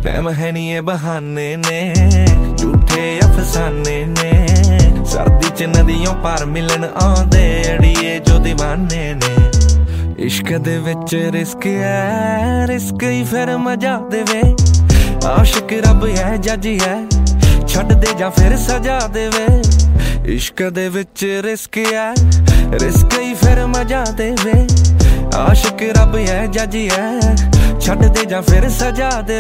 Time ਹੈ ਨੀ ਇਹ ਬਹਾਨੇ ਨੇ, ਝੂਠੇ ਅਫਸਾਨੇ ਨੇ। ਸਰਦੀ ਚ ਨਦੀਆਂ ਪਾਰ ਮਿਲਣ ਆਉਂਦੇ ਅੜੀਏ ਜੋ ਦੀਵਾਨੇ ਨੇ। ਇਸ਼ਕ ਦੇ ਵਿੱਚ ਰਿਸਕ ਹੈ, ਰਿਸਕ ਹੀ ਫਿਰ ਮਜ਼ਾ ਦੇਵੇ। ਆਸ਼ਿਕ ਰੱਬ ਹੈ, ਜੱਜ ਹੈ, ਛੱਡ ਦੇ ਜਾਂ ਫਿਰ ਸਜ਼ਾ ਦੇਵੇ। ਇਸ਼ਕ ਦੇ ਵਿੱਚ ਰਿਸਕ ਹੈ, ਰਿਸਕ ਹੀ ਫਿਰ ਮਜ਼ਾ ਦੇਵੇ। ਆਸ਼ਿਕ ਰੱਬ ਹੈ, ਜੱਜ ਹੈ, ਛੱਡ ਦੇ ਜਾਂ ਫਿਰ ਸਜ਼ਾ ਦੇ।